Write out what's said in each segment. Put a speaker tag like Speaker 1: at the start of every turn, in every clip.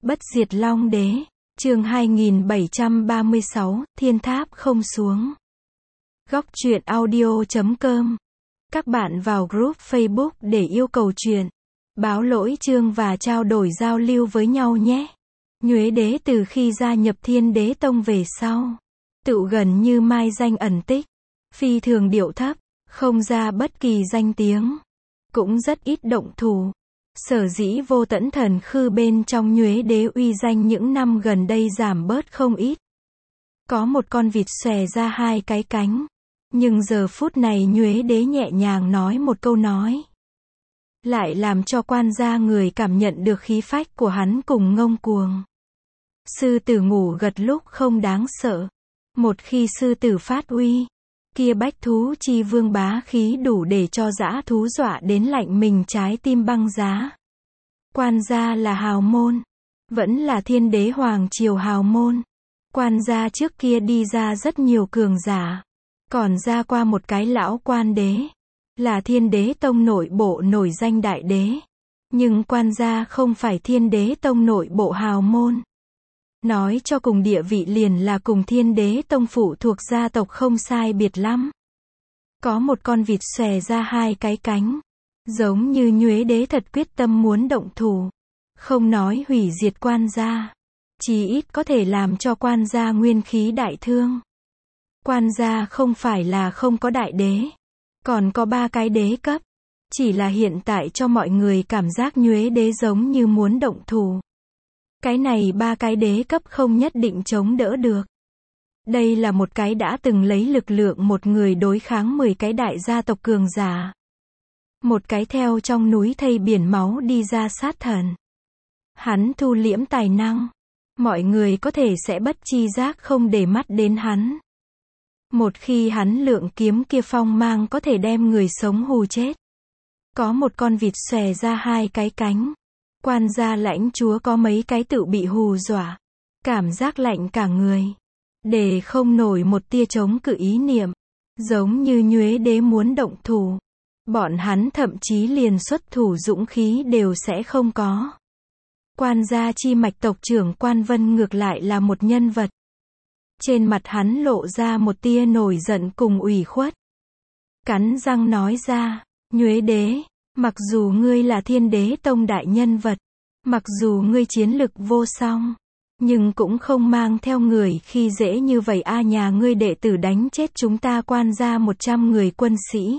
Speaker 1: Bất diệt Long Đế, chương 2736, Thiên Tháp không xuống. Góc truyện audio.com. Các bạn vào group Facebook để yêu cầu truyện, báo lỗi chương và trao đổi giao lưu với nhau nhé. Nhuế Đế từ khi gia nhập Thiên Đế Tông về sau, tự gần như mai danh ẩn tích, phi thường điệu thấp, không ra bất kỳ danh tiếng, cũng rất ít động thủ. Sở dĩ Vô Tẫn Thần Khư bên trong Nhuế Đế uy danh những năm gần đây giảm bớt không ít. Có một con vịt xòe ra hai cái cánh, nhưng giờ phút này Nhuế Đế nhẹ nhàng nói một câu nói, lại làm cho quan gia người cảm nhận được khí phách của hắn cùng ngông cuồng. Sư tử ngủ gật lúc không đáng sợ, một khi sư tử phát uy, kia bách thú chi vương bá khí đủ để cho dã thú dọa đến lạnh mình trái tim băng giá. Quan gia là hào môn, vẫn là Thiên Đế hoàng triều hào môn. Quan gia trước kia đi ra rất nhiều cường giả, còn ra qua một cái lão quan đế, là Thiên Đế Tông nội bộ nổi danh đại đế. Nhưng quan gia không phải Thiên Đế Tông nội bộ hào môn. Nói cho cùng địa vị liền là cùng Thiên Đế Tông phụ thuộc gia tộc không sai biệt lắm. Có một con vịt xòe ra hai cái cánh, giống như Nhuế Đế thật quyết tâm muốn động thủ, không nói hủy diệt quan gia, chí ít có thể làm cho quan gia nguyên khí đại thương. Quan gia không phải là không có đại đế, còn có 3 cái đế cấp, chỉ là hiện tại cho mọi người cảm giác Nhuế Đế giống như muốn động thủ. Cái này 3 cái đế cấp không nhất định chống đỡ được. Đây là một cái đã từng lấy lực lượng một người đối kháng 10 cái đại gia tộc cường giả. Một cái theo trong núi thây biển máu đi ra sát thần. Hắn thu liễm tài năng, mọi người có thể sẽ bất chi giác không để mắt đến hắn. Một khi hắn lượng kiếm kia phong mang có thể đem người sống hù chết. Có một con vịt xòe ra hai cái cánh. Quan gia lãnh chúa có mấy cái tự bị hù dọa, cảm giác lạnh cả người, để không nổi một tia chống cự ý niệm, giống như Nhuế Đế muốn động thủ, bọn hắn thậm chí liền xuất thủ dũng khí đều sẽ không có. Quan gia chi mạch tộc trưởng Quan Vân ngược lại là một nhân vật. Trên mặt hắn lộ ra một tia nổi giận cùng ủy khuất. Cắn răng nói ra, Nhuế Đế, mặc dù ngươi là Thiên Đế Tông đại nhân vật, mặc dù ngươi chiến lực vô song, nhưng cũng không mang theo người khi dễ như vậy a. Nhà ngươi đệ tử đánh chết chúng ta quan gia 100 người quân sĩ,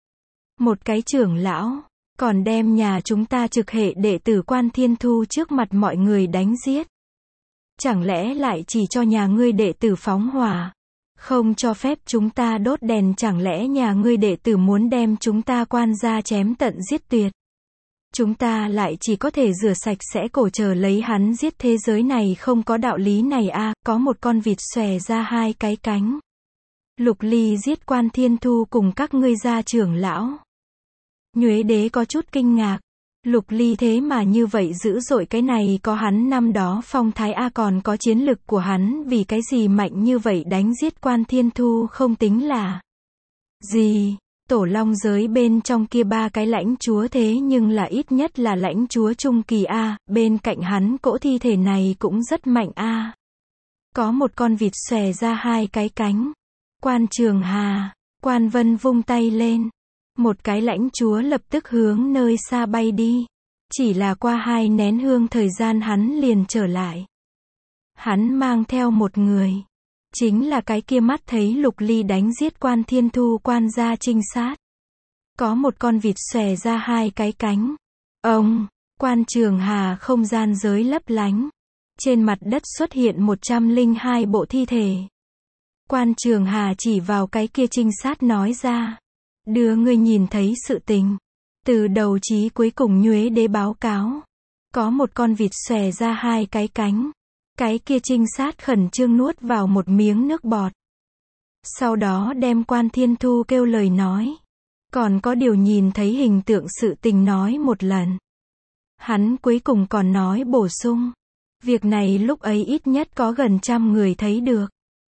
Speaker 1: một cái trưởng lão, còn đem nhà chúng ta trực hệ đệ tử Quan Thiên Thu trước mặt mọi người đánh giết. Chẳng lẽ lại chỉ cho nhà ngươi đệ tử phóng hỏa, không cho phép chúng ta đốt đèn? Chẳng lẽ nhà ngươi đệ tử muốn đem chúng ta quan gia chém tận giết tuyệt? Chúng ta lại chỉ có thể rửa sạch sẽ cổ chờ lấy hắn giết? Thế giới này không có đạo lý này a. Có một con vịt xòe ra hai cái cánh. Lục Ly giết Quan Thiên Thu cùng các ngươi gia trưởng lão. Nhuế Đế có chút kinh ngạc. Lục Ly thế mà như vậy dữ dội, cái này có hắn năm đó phong thái a, còn có chiến lực của hắn, vì cái gì mạnh như vậy đánh giết Quan Thiên Thu không tính là gì. Tổ long giới bên trong kia 3 cái lãnh chúa thế nhưng là ít nhất là lãnh chúa trung kỳ a, bên cạnh hắn cỗ thi thể này cũng rất mạnh a. Có một con vịt xòe ra hai cái cánh. Quan Trường Hà, Quan Vân vung tay lên, một cái lãnh chúa lập tức hướng nơi xa bay đi. Chỉ là qua 2 nén hương thời gian hắn liền trở lại. Hắn mang theo một người, chính là cái kia mắt thấy Lục Ly đánh giết Quan Thiên Thu quan gia trinh sát. Có một con vịt xòe ra hai cái cánh. Ông, Quan Trường Hà không gian giới lấp lánh. Trên mặt đất xuất hiện 102 bộ thi thể. Quan Trường Hà chỉ vào cái kia trinh sát nói ra, đưa ngươi nhìn thấy sự tình, từ đầu chí cuối cùng Nhuế Đế báo cáo. Có một con vịt xòe ra hai cái cánh. Cái kia trinh sát khẩn trương nuốt vào một miếng nước bọt. Sau đó đem Quan Thiên Thu kêu lời nói. Còn có điều nhìn thấy hình tượng sự tình nói một lần. Hắn cuối cùng còn nói bổ sung. Việc này lúc ấy ít nhất có gần 100 người thấy được.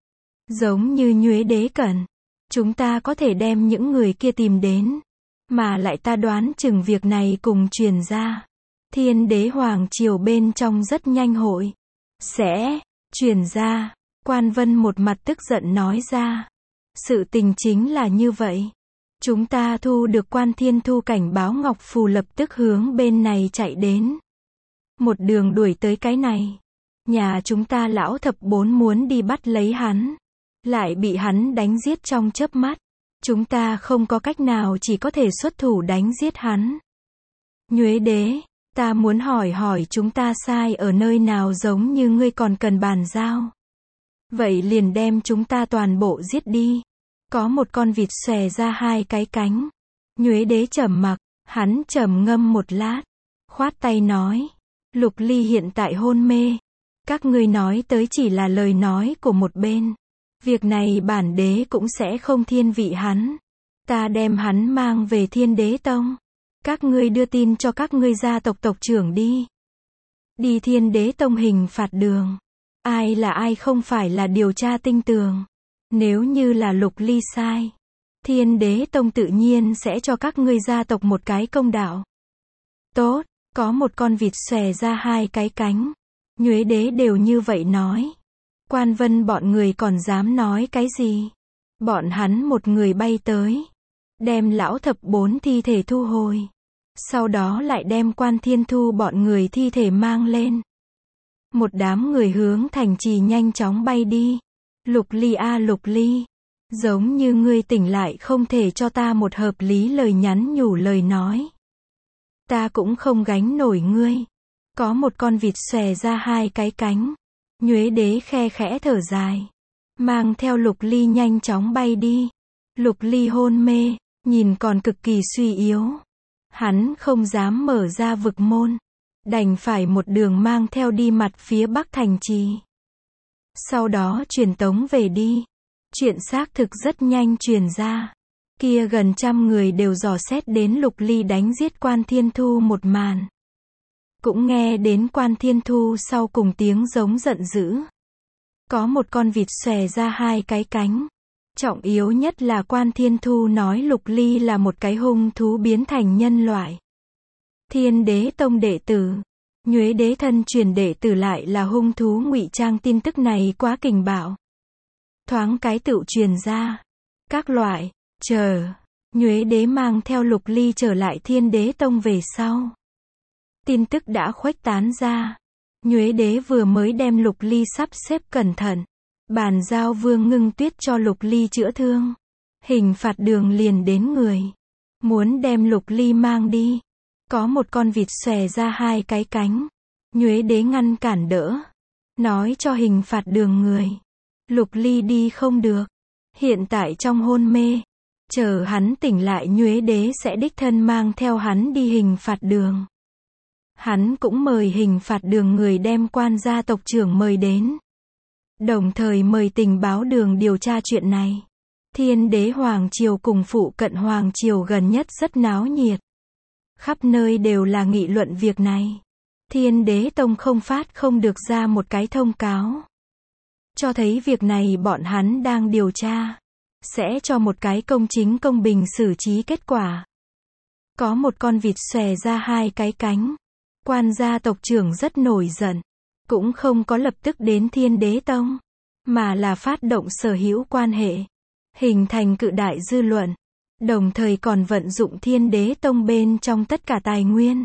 Speaker 1: Giống như Nhuế Đế cần, chúng ta có thể đem những người kia tìm đến. Mà lại ta đoán chừng việc này cùng truyền ra. Thiên đế hoàng triều bên trong rất nhanh hội sẽ truyền ra. Quan Vân một mặt tức giận nói ra. Sự tình chính là như vậy. Chúng ta thu được Quan Thiên Thu cảnh báo Ngọc Phù lập tức hướng bên này chạy đến. Một đường đuổi tới cái này. Nhà chúng ta lão thập bốn muốn đi bắt lấy hắn. Lại bị hắn đánh giết trong chớp mắt. Chúng ta không có cách nào, chỉ có thể xuất thủ đánh giết hắn. Nhuế đế, ta muốn hỏi chúng ta sai ở nơi nào, giống như ngươi còn cần bàn giao. Vậy liền đem chúng ta toàn bộ giết đi. Có một con vịt xòe ra hai cái cánh. Nhuế đế trầm mặc, hắn trầm ngâm một lát. Khoát tay nói. Lục Ly hiện tại hôn mê. Các ngươi nói tới chỉ là lời nói của một bên. Việc này bản đế cũng sẽ không thiên vị hắn. Ta đem hắn mang về Thiên Đế Tông. Các ngươi đưa tin cho các ngươi gia tộc tộc trưởng đi. Đi Thiên Đế Tông hình phạt đường. Ai là ai không phải là điều tra tinh tường. Nếu như là Lục Ly sai, Thiên Đế Tông tự nhiên sẽ cho các ngươi gia tộc một cái công đạo. Tốt, có một con vịt xòe ra hai cái cánh. Nhuế đế đều như vậy nói. Quan Vân bọn người còn dám nói cái gì? Bọn hắn một người bay tới, đem lão thập bốn thi thể thu hồi. Sau đó lại đem Quan Thiên Thu bọn người thi thể mang lên. Một đám người hướng thành trì nhanh chóng bay đi. Lục Ly a Lục Ly, giống như ngươi tỉnh lại không thể cho ta một hợp lý lời nhắn nhủ lời nói. Ta cũng không gánh nổi ngươi. Có một con vịt xòe ra hai cái cánh. Nhuế đế khe khẽ thở dài. Mang theo Lục Ly nhanh chóng bay đi. Lục Ly hôn mê, nhìn còn cực kỳ suy yếu. Hắn không dám mở ra vực môn. Đành phải một đường mang theo đi mặt phía bắc thành trì. Sau đó truyền tống về đi. Chuyện xác thực rất nhanh truyền ra. Kia gần 100 người đều dò xét đến Lục Ly đánh giết Quan Thiên Thu một màn. Cũng nghe đến Quan Thiên Thu sau cùng tiếng giống giận dữ. Có một con vịt xòe ra hai cái cánh. Trọng yếu nhất là Quan Thiên Thu nói Lục Ly là một cái hung thú biến thành nhân loại. Thiên Đế Tông đệ tử, Nhuế đế thân truyền đệ tử lại là hung thú ngụy trang, tin tức này quá kình bạo. Thoáng cái tựu truyền ra. Các loại, Nhuế đế mang theo Lục Ly trở lại Thiên Đế Tông về sau. Tin tức đã khuếch tán ra. Nhuế đế vừa mới đem Lục Ly sắp xếp cẩn thận. Bàn giao Vương Ngưng Tuyết cho Lục Ly chữa thương. Hình phạt đường liền đến người. Muốn đem Lục Ly mang đi. Có một con vịt xòe ra hai cái cánh. Nhuế đế ngăn cản đỡ. Nói cho hình phạt đường người. Lục Ly đi không được. Hiện tại trong hôn mê. Chờ hắn tỉnh lại Nhuế đế sẽ đích thân mang theo hắn đi hình phạt đường. Hắn cũng mời hình phạt đường người đem Quan gia tộc trưởng mời đến. Đồng thời mời tình báo đường điều tra chuyện này. Thiên Đế Hoàng Triều cùng phụ cận Hoàng Triều gần nhất rất náo nhiệt. Khắp nơi đều là nghị luận việc này. Thiên Đế Tông không được ra một cái thông cáo. Cho thấy việc này bọn hắn đang điều tra. Sẽ cho một cái công chính công bình xử trí kết quả. Có một con vịt xòe ra hai cái cánh. Quan gia tộc trưởng rất nổi giận. Cũng không có lập tức đến Thiên Đế Tông. Mà là phát động sở hữu quan hệ. Hình thành cự đại dư luận. Đồng thời còn vận dụng Thiên Đế Tông bên trong tất cả tài nguyên.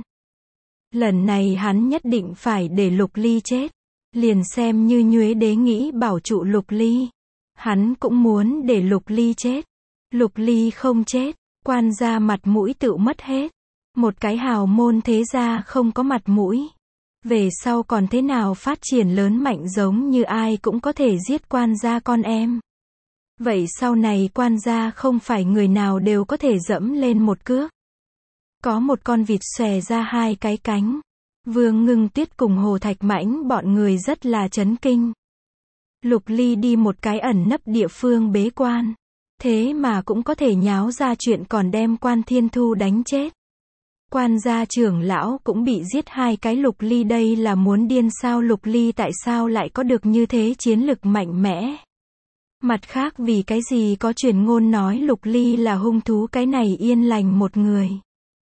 Speaker 1: Lần này hắn nhất định phải để Lục Ly chết. Liền xem như Nhuế đế nghĩ bảo trụ Lục Ly. Hắn cũng muốn để Lục Ly chết. Lục Ly không chết, Quan gia mặt mũi tự mất hết. Một cái hào môn thế gia không có mặt mũi. Về sau còn thế nào phát triển lớn mạnh, giống như ai cũng có thể giết Quan gia con em. Vậy sau này Quan gia không phải người nào đều có thể dẫm lên một cước. Có một con vịt xòe ra hai cái cánh. Vương Ngưng Tuyết cùng Hồ Thạch Mãnh bọn người rất là chấn kinh. Lục Ly đi một cái ẩn nấp địa phương bế quan. Thế mà cũng có thể nháo ra chuyện, còn đem Quan Thiên Thu đánh chết. Quan gia trưởng lão cũng bị giết hai cái. Lục Ly đây là muốn điên sao? Lục Ly tại sao lại có được như thế chiến lực mạnh mẽ? Mặt khác, vì cái gì có truyền ngôn nói Lục Ly là hung thú, cái này yên lành một người.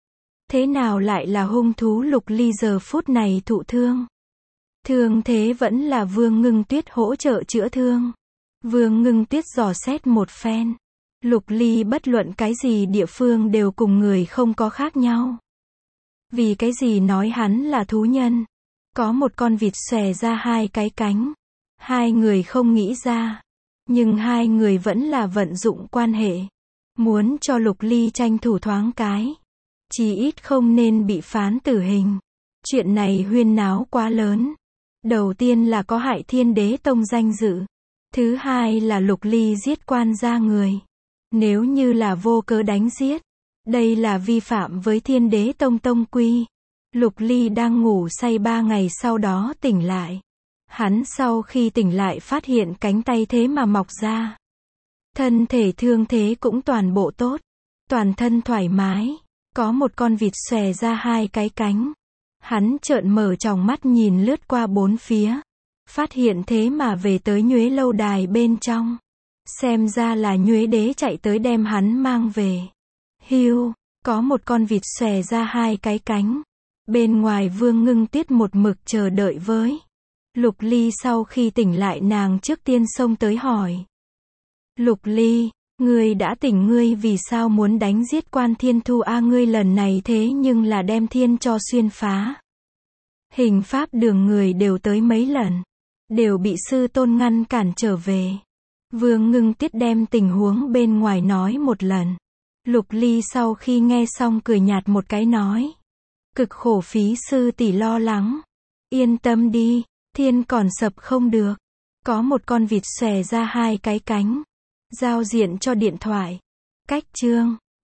Speaker 1: Thế nào lại là hung thú Lục Ly giờ phút này thụ thương? Thương thế vẫn là Vương Ngưng Tuyết hỗ trợ chữa thương. Vương Ngưng Tuyết dò xét một phen. Lục Ly bất luận cái gì địa phương đều cùng người không có khác nhau. Vì cái gì nói hắn là thú nhân? Có một con vịt xòe ra hai cái cánh. Hai người không nghĩ ra. Nhưng hai người vẫn là vận dụng quan hệ. Muốn cho Lục Ly tranh thủ thoáng cái. Chỉ ít không nên bị phán tử hình. Chuyện này huyên náo quá lớn. Đầu tiên là có hại Thiên Đế Tông danh dự. Thứ hai là Lục Ly giết quan gia người. Nếu như là vô cớ đánh giết, đây là vi phạm với Thiên Đế Tông tông quy. Lục Ly đang ngủ say 3 ngày sau đó tỉnh lại. Hắn sau khi tỉnh lại phát hiện cánh tay thế mà mọc ra. Thân thể thương thế cũng toàn bộ tốt. Toàn thân thoải mái. Có một con vịt xòe ra hai cái cánh. Hắn trợn mở tròng mắt nhìn lướt qua bốn phía. Phát hiện thế mà về tới Nhuế lâu đài bên trong. Xem ra là Nhuế đế chạy tới đem hắn mang về. Hiu, có một con vịt xòe ra hai cái cánh. Bên ngoài Vương Ngưng Tuyết một mực chờ đợi với. Lục Ly sau khi tỉnh lại nàng trước tiên xông tới hỏi. Lục Ly, ngươi đã tỉnh, ngươi vì sao muốn đánh giết Quan Thiên Thu a? Ngươi lần này thế nhưng là đem thiên cho xuyên phá. Hình pháp đường người đều tới mấy lần. Đều bị sư tôn ngăn cản trở về. Vương Ngưng Tuyết đem tình huống bên ngoài nói một lần. Lục Ly sau khi nghe xong cười nhạt một cái nói. Cực khổ phí sư tỷ lo lắng. Yên tâm đi, thiên còn sập không được. Có một con vịt xòe ra hai cái cánh. Giao diện cho điện thoại. Cách chương